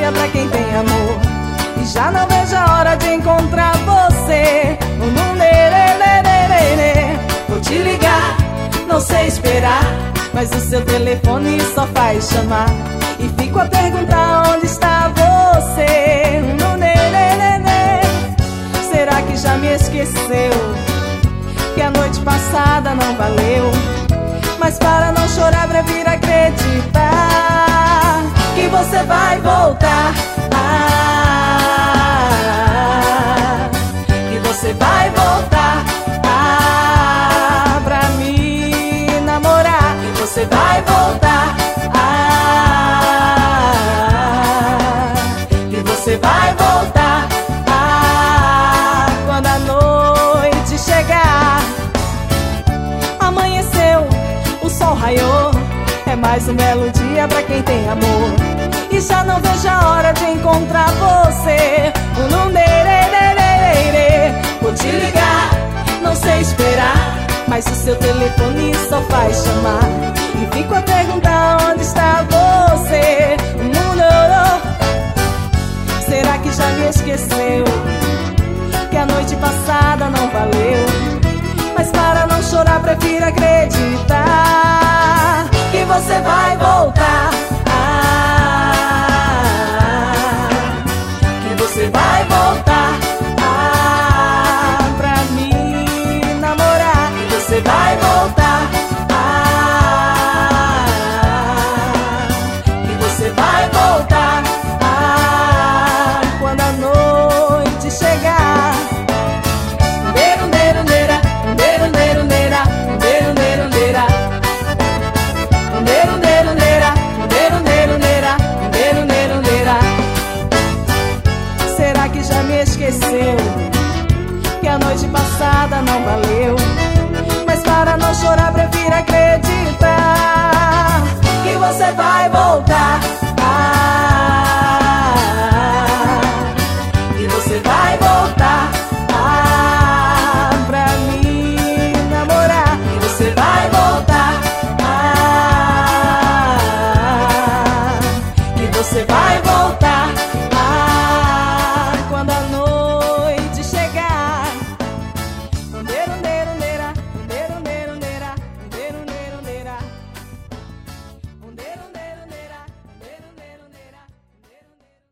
dia pra quem tem amor. E já não vejo a hora de encontrar você. Vou te ligar, não sei esperar, mas o seu telefone só faz chamar. E fico a perguntar onde está você. Será que já me esqueceu? Que a noite passada não valeu. Mas para não chorar, prefiro acreditar que você vai voltar. Que você vai voltar pra me namorar. Que você vai voltar. Que você vai voltar quando a noite chegar. Amanheceu, o sol raiou, é mais um belo dia pra quem tem amor. E já não vejo a hora de encontrar você. Vou te ligar, não sei esperar, mas o seu telefone só faz chamar. E fico a perguntar onde está você. Será que já me esqueceu? Que a noite passada não valeu. Mas para não chorar, prefiro acreditar que você vai voltar. Que você vai voltar pra me namorar. Que você vai voltar. Que você vai voltar quando a noite chegar. Será que já me esqueceu? Que a noite passada não valeu. Mas para não chorar, prefiro acreditar que você vai voltar.